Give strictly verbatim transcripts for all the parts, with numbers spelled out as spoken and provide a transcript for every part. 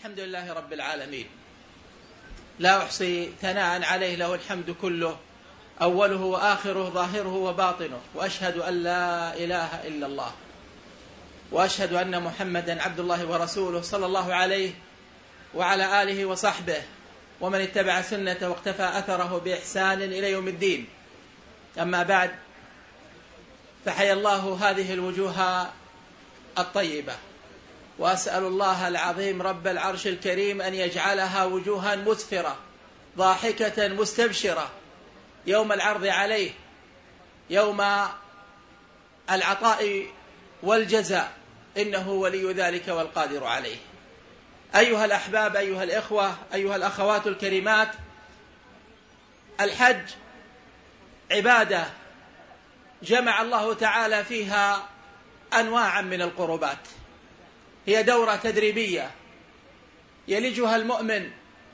الحمد لله رب العالمين، لا أحصي ثناء عليه، له الحمد كله أوله وآخره ظاهره وباطنه، وأشهد أن لا إله إلا الله، وأشهد أن محمدا عبد الله ورسوله صلى الله عليه وعلى آله وصحبه ومن اتبع سنته واقتفى أثره بإحسان إلى يوم الدين. أما بعد، فحيا الله هذه الوجوه الطيبة، وأسأل الله العظيم رب العرش الكريم أن يجعلها وجوها مسفرة ضاحكة مستبشرة يوم العرض عليه، يوم العطاء والجزاء، إنه ولي ذلك والقادر عليه. أيها الأحباب، أيها الإخوة، أيها الأخوات الكريمات، الحج عبادة جمع الله تعالى فيها أنواعا من القربات، هي دورة تدريبية يلجها المؤمن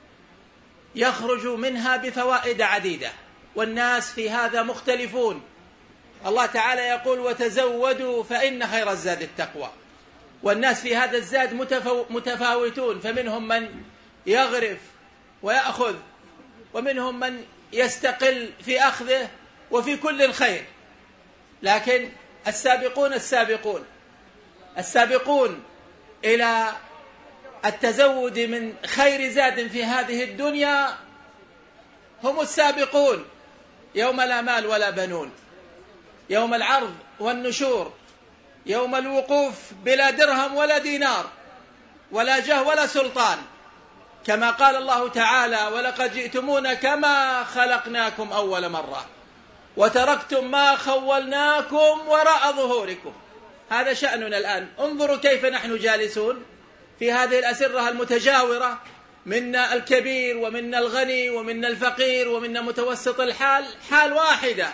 يخرج منها بفوائد عديدة، والناس في هذا مختلفون. الله تعالى يقول: وتزودوا فإن خير الزاد التقوى. والناس في هذا الزاد متفاوتون، فمنهم من يغرف ويأخذ، ومنهم من يستقل في أخذه، وفي كل خير. لكن السابقون السابقون السابقون إلى التزود من خير زاد في هذه الدنيا هم السابقون يوم لا مال ولا بنون، يوم العرض والنشور، يوم الوقوف بلا درهم ولا دينار ولا جاه ولا سلطان، كما قال الله تعالى: ولقد جئتمونا كما خلقناكم أول مرة وتركتم ما خولناكم وراء ظهوركم. هذا شأننا الآن. انظروا كيف نحن جالسون في هذه الأسرة المتجاورة، منا الكبير ومنا الغني ومنا الفقير ومنا متوسط الحال، حال واحدة.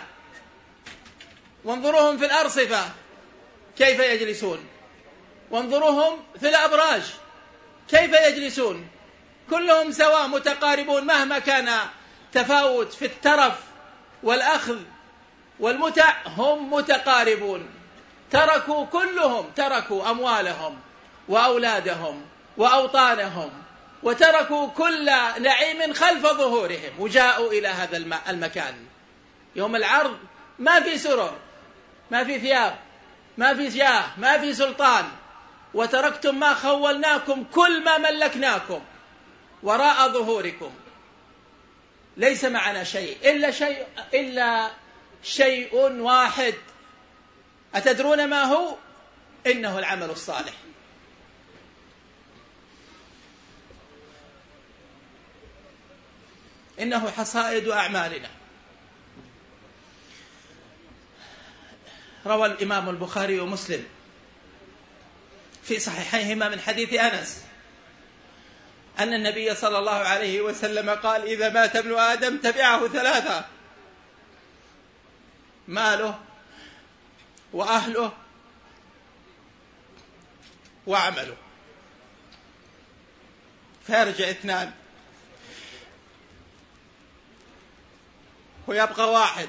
وانظروهم في الأرصفة كيف يجلسون، وانظروهم في الأبراج كيف يجلسون، كلهم سواء متقاربون، مهما كان تفاوت في الترف والأخذ والمتع هم متقاربون. تركوا كلهم تركوا أموالهم وأولادهم وأوطانهم، وتركوا كل نعيم خلف ظهورهم، وجاءوا إلى هذا المكان يوم العرض. ما في سرر، ما في ثياب، ما في جاه، ما في سلطان. وتركتم ما خولناكم، كل ما ملكناكم وراء ظهوركم. ليس معنا شيء إلا شيء إلا شيء واحد. أتدرون ما هو؟ إنه العمل الصالح. إنه حصائد أعمالنا. روى الإمام البخاري ومسلم في صحيحيهما من حديث أنس أن النبي صلى الله عليه وسلم قال: إذا مات ابن آدم تبعه ثلاثة: ماله وأهله وعمله. فيرجع اثنان ويبقى واحد،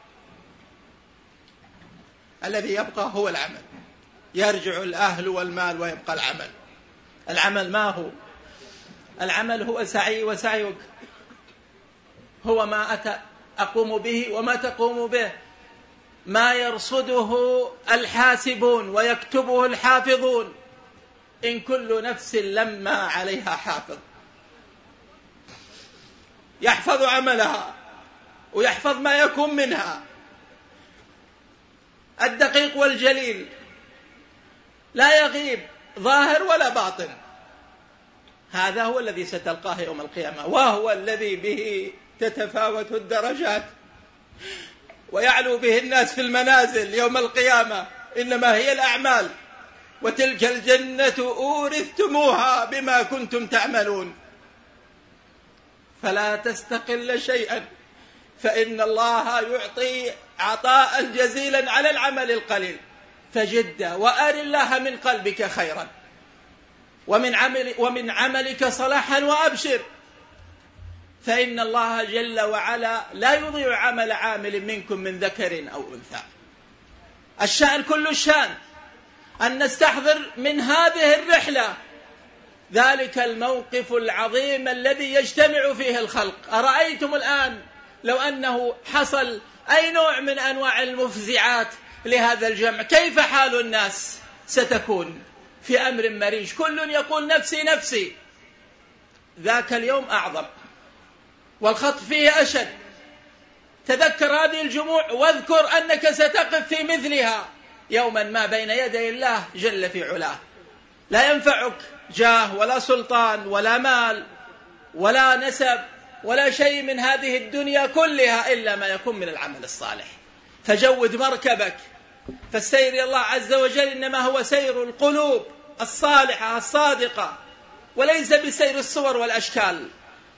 الذي يبقى هو العمل. يرجع الأهل والمال ويبقى العمل. العمل ما هو؟ العمل هو سعي وسعيك، هو ما أقوم به وما تقوم به، ما يرصده الحاسبون ويكتبه الحافظون. إن كل نفس لما عليها حافظ. يحفظ عملها ويحفظ ما يكون منها، الدقيق والجليل، لا يغيب ظاهر ولا باطن. هذا هو الذي ستلقاه يوم القيامة، وهو الذي به تتفاوت الدرجات ويعلو به الناس في المنازل يوم القيامة. إنما هي الأعمال. وتلك الجنة أورثتموها بما كنتم تعملون. فلا تستقل شيئا، فإن الله يعطي عطاء جزيلا على العمل القليل. فجد وأر الله من قلبك خيرا، ومن عمل ومن عملك صلاحا، وأبشر، فإن الله جل وعلا لا يضيع عمل عامل منكم من ذكر أو أنثى. الشأن كل الشأن أن نستحضر من هذه الرحلة ذلك الموقف العظيم الذي يجتمع فيه الخلق. أرأيتم الآن لو أنه حصل أي نوع من أنواع المفزعات لهذا الجمع، كيف حال الناس ستكون في أمر مريج؟ كل يقول نفسي نفسي. ذاك اليوم أعظم والخطف فيه أشد. تذكر هذه الجموع واذكر أنك ستقف في مثلها يوما ما بين يدي الله جل في علاه. لا ينفعك جاه ولا سلطان ولا مال ولا نسب ولا شيء من هذه الدنيا كلها إلا ما يكون من العمل الصالح. فجود مركبك، فالسير إلى الله عز وجل إنما هو سير القلوب الصالحة الصادقة، وليس بسير الصور والأشكال.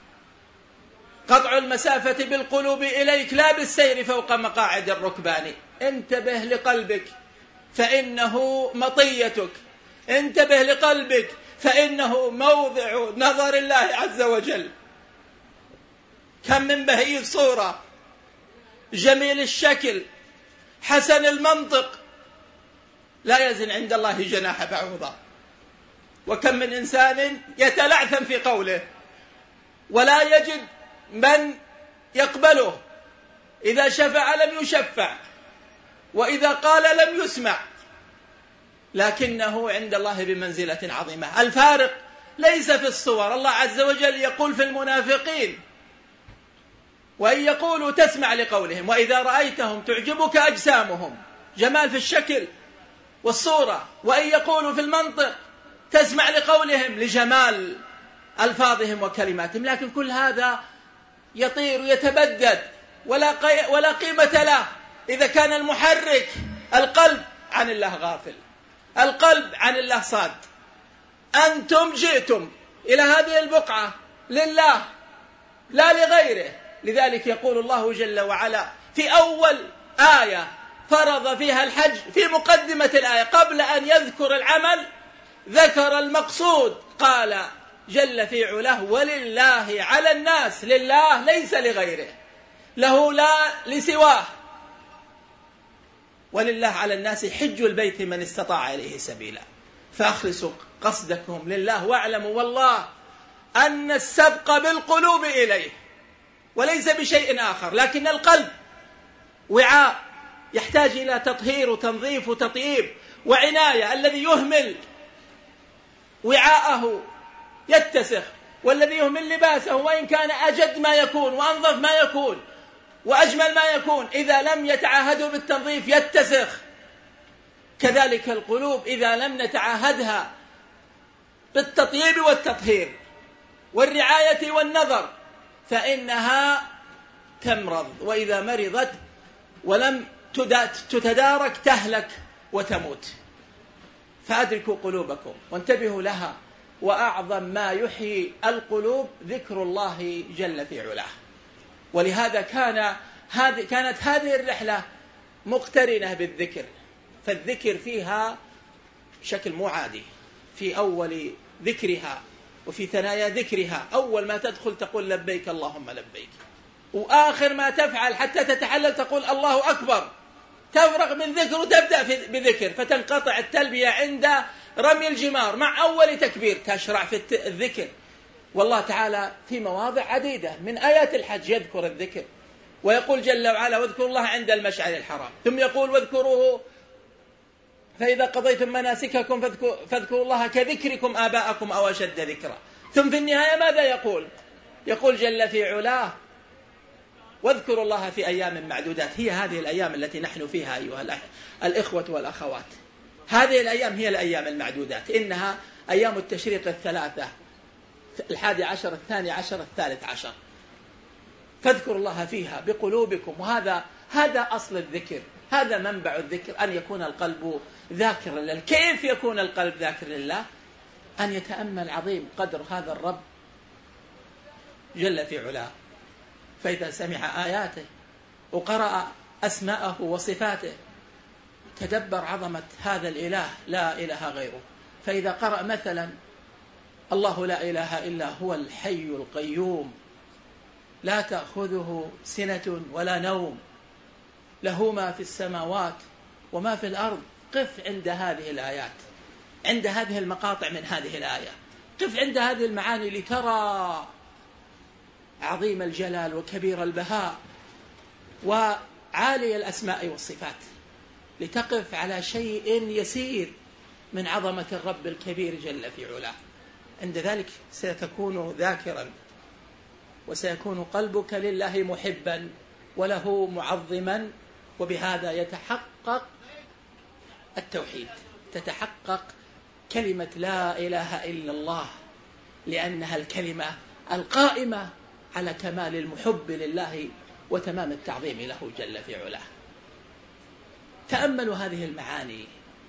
قطع المسافة بالقلوب إليك لا بالسير فوق مقاعد الركبان. انتبه لقلبك فإنه مطيتك، انتبه لقلبك فإنه موضع نظر الله عز وجل. كم من بهي الصورة، جميل الشكل، حسن المنطق، لا يزن عند الله جناح بعوضة. وكم من إنسان يتلعثم في قوله ولا يجد من يقبله، إذا شفع لم يشفع، وإذا قال لم يسمع، لكنه عند الله بمنزلة عظيمة. الفارق ليس في الصور. الله عز وجل يقول في المنافقين وإن يقولوا تسمع لقولهم وإذا رأيتهم تعجبك أجسامهم، جمال في الشكل والصورة. وإن يقولوا في المنطق تسمع لقولهم لجمال ألفاظهم وكلماتهم، لكن كل هذا يطير ويتبدد ولا ولا قيمة له إذا كان المحرك القلب عن الله غافل، القلب عن الله صاد. أنتم جئتم إلى هذه البقعة لله لا لغيره. لذلك يقول الله جل وعلا في أول آية فرض فيها الحج، في مقدمة الآية قبل أن يذكر العمل ذكر المقصود، قال جل في علاه ولله على الناس، لله ليس لغيره، له لا لسواه. ولله على الناس حج البيت من استطاع إليه سبيلا. فأخلصوا قصدكم لله واعلموا والله أن السبق بالقلوب إليه وليس بشيء آخر. لكن القلب وعاء يحتاج إلى تطهير وتنظيف وتطييب وعناية. الذي يهمل وعاءه يتسخ، والذي يهمل لباسه وإن كان أجد ما يكون وأنظف ما يكون وأجمل ما يكون، إذا لم يتعاهدوا بالتنظيف يتسخ. كذلك القلوب إذا لم نتعاهدها بالتطييب والتطهير والرعاية والنظر فإنها تمرض، وإذا مرضت ولم تتدارك تهلك وتموت. فأدركوا قلوبكم وانتبهوا لها. وأعظم ما يحيي القلوب ذكر الله جل في علاه. ولهذا كان هذه كانت هذه الرحلة مقترنة بالذكر، فالذكر فيها بشكل مو عادي. في أول ذكرها وفي ثنايا ذكرها، أول ما تدخل تقول لبيك اللهم لبيك، وآخر ما تفعل حتى تتحلل تقول الله أكبر. تفرغ من ذكر وتبدأ بذكر، فتنقطع التلبية عند رمي الجمار مع أول تكبير تشرع في الذكر. والله تعالى في مواضع عديدة من آيات الحج يذكر الذكر، ويقول جل وعلا واذكروا الله عند المشعر الحرام، ثم يقول واذكروه فإذا قضيتم مناسككم فاذكروا الله كذكركم آباءكم أو أشد ذكرا. ثم في النهاية ماذا يقول؟ يقول جل في علاه واذكروا الله في أيام معدودات. هي هذه الأيام التي نحن فيها أيها الإخوة والأخوات، هذه الأيام هي الأيام المعدودات، إنها أيام التشريق الثلاثة، الحادي عشر الثاني عشر الثالث عشر. فاذكروا الله فيها بقلوبكم. وهذا هذا أصل الذكر، هذا منبع الذكر، أن يكون القلب ذاكرا لله. كيف يكون القلب ذاكر لله؟ أن يتأمل عظيم قدر هذا الرب جل في علاه، فإذا سمع آياته وقرأ أسماءه وصفاته تدبر عظمة هذا الإله لا إله غيره. فإذا قرأ مثلا الله لا إله إلا هو الحي القيوم لا تأخذه سنة ولا نوم له ما في السماوات وما في الأرض، قف عند هذه الآيات، عند هذه المقاطع من هذه الآية، قف عند هذه المعاني لترى عظيم الجلال وكبير البهاء وعالي الأسماء والصفات، لتقف على شيء يسير من عظمة الرب الكبير جل في علاه. عند ذلك ستكون ذاكرا، وسيكون قلبك لله محبا وله معظما، وبهذا يتحقق التوحيد، تتحقق كلمة لا إله إلا الله، لأنها الكلمة القائمة على كمال المحب لله وتمام التعظيم له جل في علاه. تأملوا هذه المعاني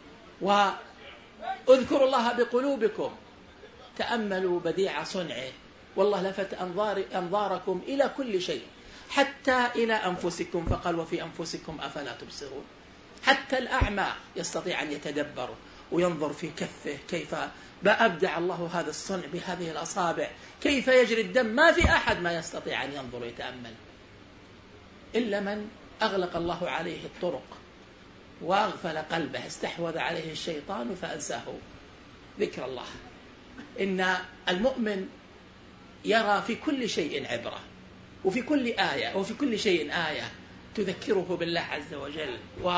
واذكروا الله بقلوبكم، تأملوا بديع صنعه، والله لفت أنظار أنظاركم إلى كل شيء، حتى إلى أنفسكم، فقال وفي أنفسكم أفلا تبصرون. حتى الأعمى يستطيع أن يتدبر وينظر في كفه كيف أبدع الله هذا الصنع بهذه الأصابع، كيف يجري الدم، ما في أحد ما يستطيع أن ينظر ويتأمل إلا من أغلق الله عليه الطرق وأغفل قلبه، استحوذ عليه الشيطان فأنساه ذكر الله. إن المؤمن يرى في كل شيء عبرة، وفي كل آية وفي كل شيء آية تذكره بالله عز وجل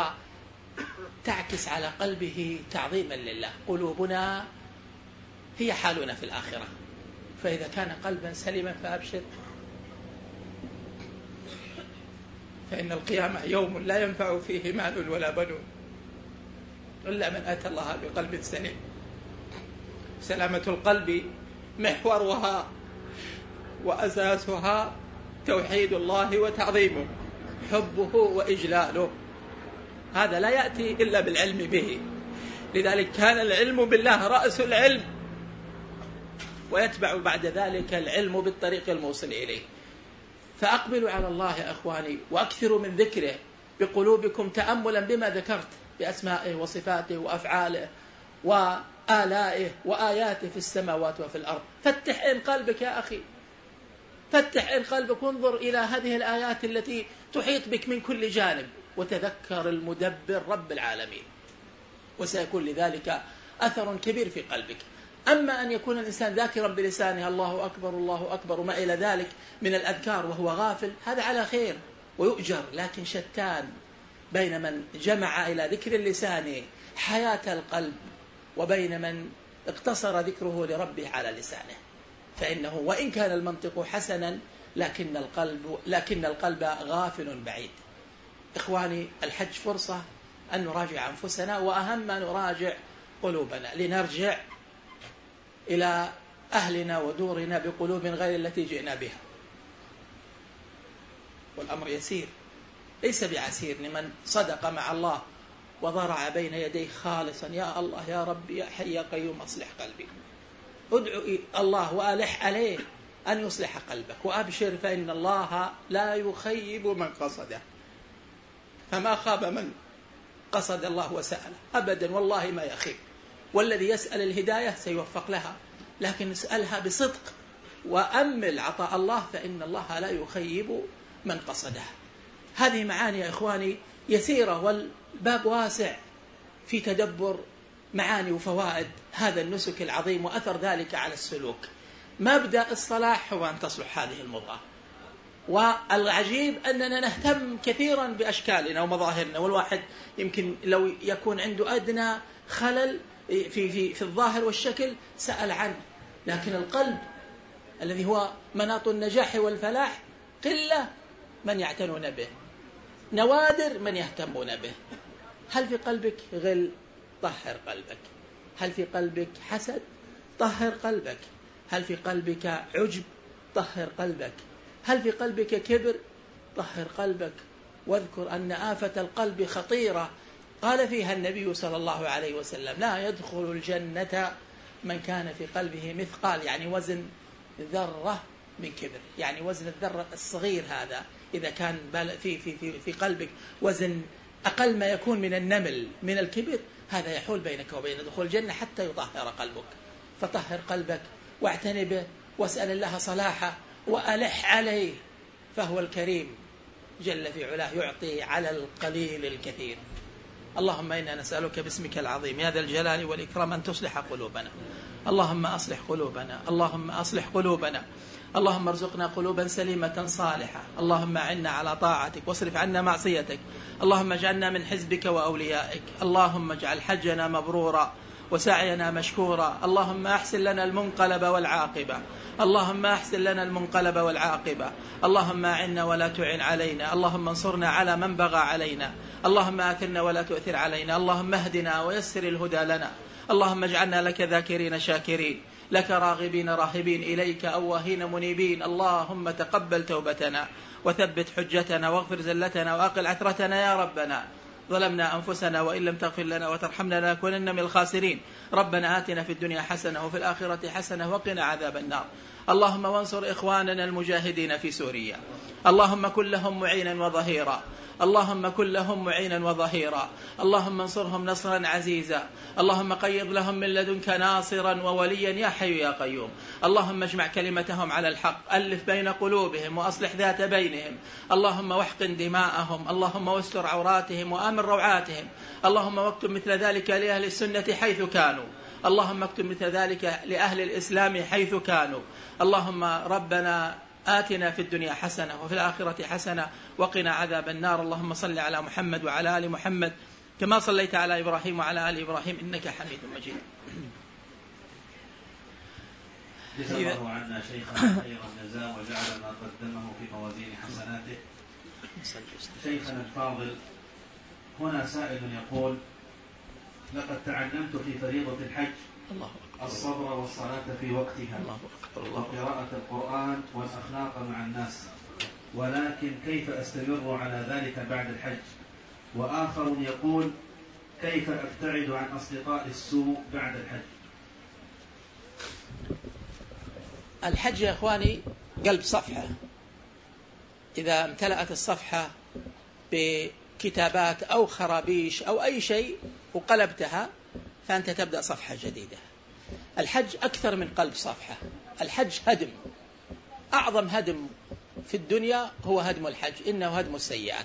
وتعكس على قلبه تعظيما لله. قلوبنا هي حالنا في الآخرة، فإذا كان قلبا سليما فأبشر، فإن القيامة يوم لا ينفع فيه مال ولا بنون إلا من أتى الله بقلب سليم. سلامة القلب محورها وأساسها توحيد الله وتعظيمه، حبه وإجلاله، هذا لا يأتي إلا بالعلم به. لذلك كان العلم بالله رأس العلم، ويتبع بعد ذلك العلم بالطريق الموصل إليه. فأقبلوا على الله يا أخواني، وأكثروا من ذكره بقلوبكم تأملا بما ذكرت بأسمائه وصفاته وأفعاله وآلائه وآياته في السماوات وفي الأرض. فتح إن قلبك يا أخي، فتح إن قلبك، وانظر إلى هذه الآيات التي تحيط بك من كل جانب، وتذكر المدبر رب العالمين، وسيكون لذلك أثر كبير في قلبك. أما أن يكون الإنسان ذاكرا بلسانه الله أكبر الله أكبر وما إلى ذلك من الأذكار وهو غافل، هذا على خير ويؤجر، لكن شتان بين من جمع إلى ذكر اللسان حياة القلب وبين من اقتصر ذكره لربه على لسانه. فإنه وإن كان المنطق حسنا لكن القلب لكن القلب غافل بعيد. إخواني، الحج فرصة أن نراجع أنفسنا، وأهم أن نراجع قلوبنا، لنرجع إلى أهلنا ودورنا بقلوب غير التي جئنا بها. والأمر يسير، ليس بعسير لمن صدق مع الله وضرع بين يديه خالصا: يا الله يا ربي يا حي يا قيوم أصلح قلبي. ادعو الله وألح عليه أن يصلح قلبك، وأبشر فإن الله لا يخيب من قصده، فما خاب من قصد الله وسأله أبدا، والله ما يخيب. والذي يسأل الهداية سيوفق لها، لكن اسألها بصدق وأمل عطاء الله، فإن الله لا يخيب من قصده. هذه معاني يا إخواني يسيرة، والباب واسع في تدبر معاني وفوائد هذا النسك العظيم وأثر ذلك على السلوك. مبدأ الصلاح هو أن تصلح هذه المضغة، والعجيب أننا نهتم كثيرا بأشكالنا ومظاهرنا، والواحد يمكن لو يكون عنده أدنى خلل في, في, في الظاهر والشكل سأل عنه، لكن القلب الذي هو مناط النجاح والفلاح قلة من يعتنون به، نوادر من يهتمون به. هل في قلبك غل؟ طهر قلبك. هل في قلبك حسد؟ طهر قلبك. هل في قلبك عجب؟ طهر قلبك. هل في قلبك كبر؟ طهر قلبك. واذكر أن آفة القلب خطيرة، قال فيها النبي صلى الله عليه وسلم: لا يدخل الجنة من كان في قلبه مثقال، يعني وزن ذرة من كبر، يعني وزن الذرة الصغير هذا إذا كان في, في, في, في قلبك وزن أقل ما يكون من النمل من الكبر، هذا يحول بينك وبين دخول الجنة حتى يطهر قلبك. فطهر قلبك واعتني به، واسأل الله صلاحه وألح عليه، فهو الكريم جل في علاه يعطي على القليل الكثير. اللهم إنا نسألك باسمك العظيم يا ذا الجلال والإكرام أن تصلح قلوبنا، اللهم أصلح قلوبنا، اللهم أصلح قلوبنا، اللهم ارزقنا قلوبا سليمة صالحة، اللهم أعنا على طاعتك واصرف عنا معصيتك، اللهم اجعلنا من حزبك وأوليائك، اللهم اجعل حجنا مبرورا وسعينا مشكورا، اللهم أحسن لنا المنقلب والعاقبة، اللهم أحسن لنا المنقلب والعاقبة، اللهم أعنا ولا تعن علينا، اللهم انصرنا على من بغى علينا، اللهم آثرنا ولا تؤثر علينا، اللهم اهدنا ويسر الهدى لنا، اللهم اجعلنا لك ذاكرين شاكرين، لك راغبين راهبين، إليك أواهين منيبين، اللهم تقبل توبتنا وثبت حجتنا واغفر زلتنا وأقل عثرتنا يا ربنا. ظلمنا أنفسنا وإن لم تغفر لنا وترحمنا لنكونن من الخاسرين. ربنا آتنا في الدنيا حسنة وفي الآخرة حسنة وقنا عذاب النار. اللهم وانصر إخواننا المجاهدين في سوريا، اللهم كن لهم معينا وظهيرا، اللهم كن لهم معينا وظهيرا، اللهم انصرهم نصرا عزيزا، اللهم قيض لهم من لدنك ناصرا ووليا يا حي يا قيوم، اللهم اجمع كلمتهم على الحق، ألف بين قلوبهم وأصلح ذات بينهم، اللهم واحقن دماءهم، اللهم واستر عوراتهم وآمن روعاتهم، اللهم واكتب مثل ذلك لأهل السنة حيث كانوا، اللهم اكتب مثل ذلك لأهل الإسلام حيث كانوا. اللهم ربنا آتنا في الدنيا حسنة وفي الآخرة حسنة وقنا عذاب النار. اللهم صل على محمد وعلى آل محمد كما صليت على إبراهيم وعلى آل إبراهيم إنك حميد مجيد. جزا الله عنا شيخنا خير الجزاء وجعل ما قدمه في موازين حسناته. شيخنا الفاضل، هنا سائل يقول: لقد تعلمت في فريضة الحج الله الصبر والصلاة في وقتها وقراءة القرآن والأخلاق مع الناس، ولكن كيف أستمر على ذلك بعد الحج؟ وآخر يقول: كيف أبتعد عن أصدقاء السوء بعد الحج؟ الحج يا إخواني قلب صفحة، إذا امتلأت الصفحة بكتابات أو خرابيش أو أي شيء وقلبتها فأنت تبدأ صفحة جديدة. الحج أكثر من قلب صفحة، الحج هدم، أعظم هدم في الدنيا هو هدم الحج، إنه هدم السيئات.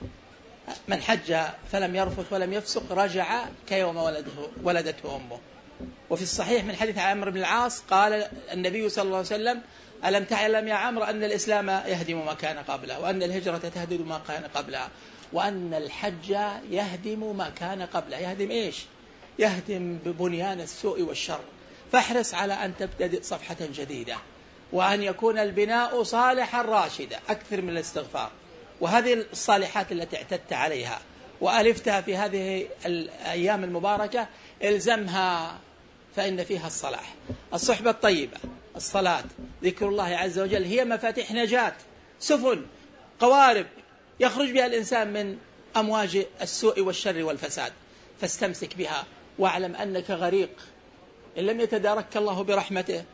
من حج فلم يرفث ولم يفسق رجع كيوم ولده ولدته أمه. وفي الصحيح من حديث عمرو بن العاص قال النبي صلى الله عليه وسلم: ألم تعلم يا عمرو أن الإسلام يهدم ما كان قبله، وأن الهجرة تهدم ما كان قبلها، وأن الحج يهدم ما كان قبله. يهدم إيش؟ يهدم ببنيان السوء والشر. فاحرص على أن تبتدئ صفحة جديدة، وأن يكون البناء صالحا راشدا، أكثر من الاستغفار. وهذه الصالحات التي اعتدت عليها وألفتها في هذه الأيام المباركة الزمها، فإن فيها الصلاح. الصحبة الطيبة، الصلاة، ذكر الله عز وجل هي مفاتيح نجاة، سفن، قوارب يخرج بها الإنسان من أمواج السوء والشر والفساد. فاستمسك بها واعلم أنك غريق، إن لم يتدارك الله برحمته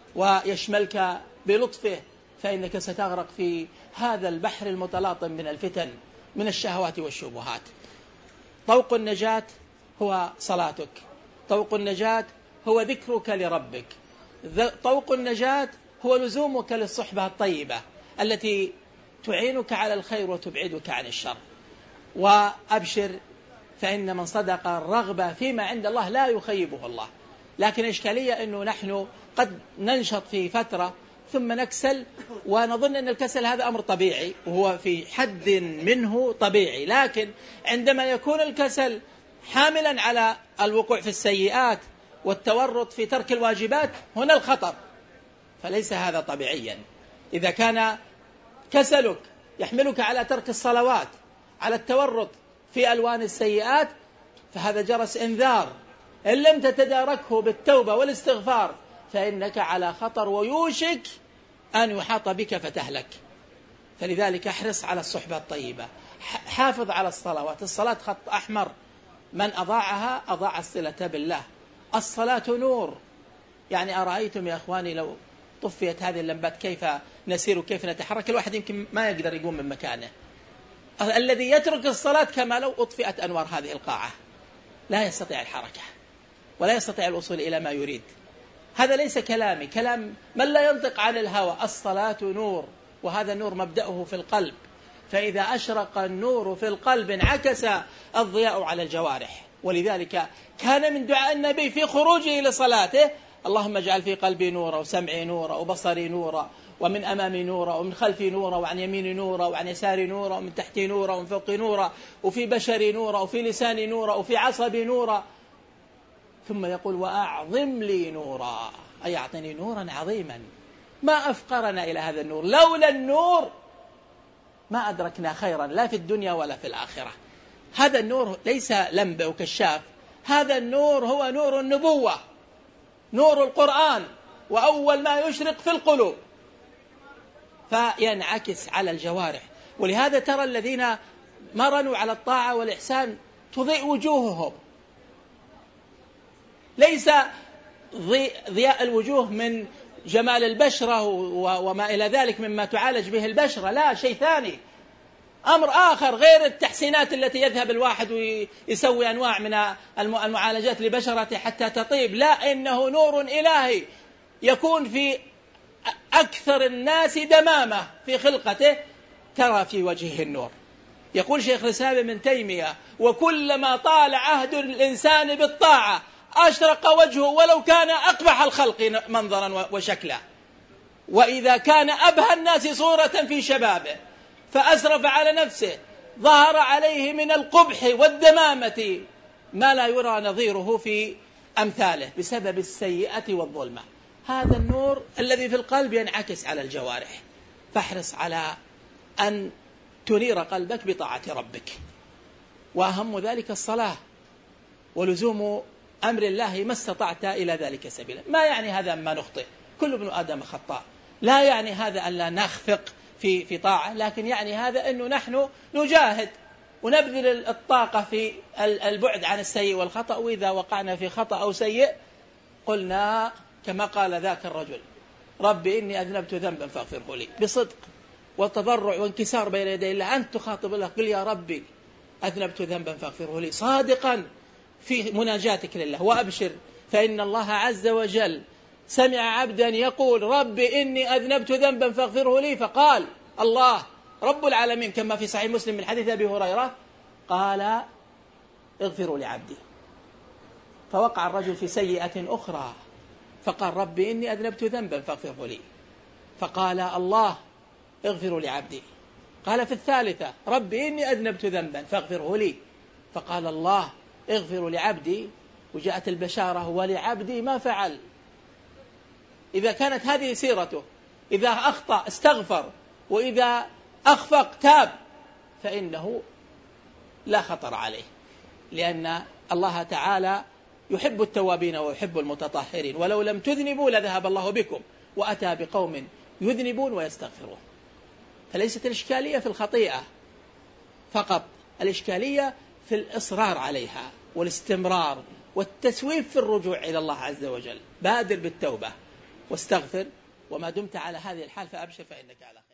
ويشملك بلطفه فإنك ستغرق في هذا البحر المتلاطم من الفتن، من الشهوات والشبهات. طوق النجاة هو صلاتك، طوق النجاة هو ذكرك لربك، طوق النجاة هو لزومك للصحبة الطيبة التي تعينك على الخير وتبعدك عن الشر. وأبشر، فإن من صدق الرغبة فيما عند الله لا يخيبه الله. لكن إشكالية أنه نحن قد ننشط في فترة ثم نكسل، ونظن أن الكسل هذا أمر طبيعي، وهو في حد منه طبيعي. لكن عندما يكون الكسل حاملا على الوقوع في السيئات والتورط في ترك الواجبات، هنا الخطر. فليس هذا طبيعيا. إذا كان كسلك يحملك على ترك الصلوات، على التورط في ألوان السيئات، فهذا جرس إنذار. إن لم تتداركه بالتوبة والاستغفار فإنك على خطر، ويوشك أن يحاط بك فتهلك. فلذلك احرص على الصحبة الطيبة، حافظ على الصلوات. الصلاة خط أحمر، من أضاعها أضاع الصلة بالله. الصلاة نور. يعني أرأيتم يا أخواني لو طفيت هذه اللمبات كيف نسير وكيف نتحرك؟ الواحد يمكن ما يقدر يقوم من مكانه. الذي يترك الصلاة كما لو أطفئت أنوار هذه القاعة، لا يستطيع الحركة ولا يستطيع الوصول إلى ما يريد. هذا ليس كلامي، كلام من لا ينطق عن الهوى. الصلاة نور، وهذا النور مبدأه في القلب، فإذا أشرق النور في القلب انعكس الضياء على الجوارح. ولذلك كان من دعاء النبي في خروجه لصلاته: اللهم اجعل في قلبي نورا وسمعي نورا وبصري نورا ومن أمامي نورا ومن خلفي نورا وعن يميني نورا وعن يساري نورا ومن تحتي نورا ومن فوقي نورا وفي بشري نورا وفي لساني نورا وفي عصبي نورا. ثم يقول وأعظم لي نورا، أي أعطني نورا عظيما. ما أفقرنا إلى هذا النور، لولا النور ما أدركنا خيرا لا في الدنيا ولا في الآخرة. هذا النور ليس لمبة وكشاف، هذا النور هو نور النبوة، نور القرآن، وأول ما يشرق في القلوب فينعكس على الجوارح. ولهذا ترى الذين مرنوا على الطاعة والإحسان تضيء وجوههم، ليس ضياء الوجوه من جمال البشرة وما إلى ذلك مما تعالج به البشرة، لا، شيء ثاني، أمر آخر غير التحسينات التي يذهب الواحد ويسوي أنواع من المعالجات لبشرته حتى تطيب، لا، إنه نور إلهي يكون في أكثر الناس دمامة في خلقته ترى في وجهه النور. يقول شيخ الإسلام ابن تيمية وكلما طال عهد الإنسان بالطاعة أشرق وجهه ولو كان أقبح الخلق منظرا وشكلا، وإذا كان أبهى الناس صورة في شبابه فأسرف على نفسه ظهر عليه من القبح والدمامة ما لا يرى نظيره في أمثاله بسبب السيئة والظلمة. هذا النور الذي في القلب ينعكس على الجوارح، فاحرص على أن تنير قلبك بطاعة ربك، وأهم ذلك الصلاة ولزوم أمر الله ما استطعت إلى ذلك سبيلا. ما يعني هذا ما نخطئ، كل ابن آدم خطاء، لا يعني هذا أن لا نخفق في في طاعة، لكن يعني هذا أنه نحن نجاهد ونبذل الطاقة في البعد عن السيء والخطأ، وإذا وقعنا في خطأ أو سيء قلنا كما قال ذاك الرجل ربي إني أذنبت ذنبا فاغفره لي، بصدق وتضرع وانكسار بين يدي الله. أنت تخاطب الله قل يا ربي أذنبت ذنبا فاغفره لي، صادقا في مناجاتك لله، وأبشر فإن الله عز وجل سمع عبدا يقول ربي إني أذنبت ذنبا فاغفره لي، فقال الله رب العالمين كما في صحيح مسلم من حديث أبي هريرة قال اغفروا لعبدي، فوقع الرجل في سيئة أخرى فقال ربي إني أذنبت ذنبا فاغفره لي، فقال الله اغفروا لعبدي، قال في الثالثة ربي إني أذنبت ذنبا فاغفره لي، فقال الله اغفروا لعبدي، وجاءت البشارة ولعبدي ما فعل. إذا كانت هذه سيرته، إذا أخطأ استغفر، وإذا أخفق تاب، فإنه لا خطر عليه، لأن الله تعالى يحب التوابين ويحب المتطهرين، ولو لم تذنبوا لذهب الله بكم وأتى بقوم يذنبون ويستغفرون. فليست الإشكالية في الخطيئة فقط، الإشكالية في الإصرار عليها والاستمرار والتسويف في الرجوع إلى الله عز وجل. بادر بالتوبة واستغفر، وما دمت على هذه الحال فأبشر فإنك على خير.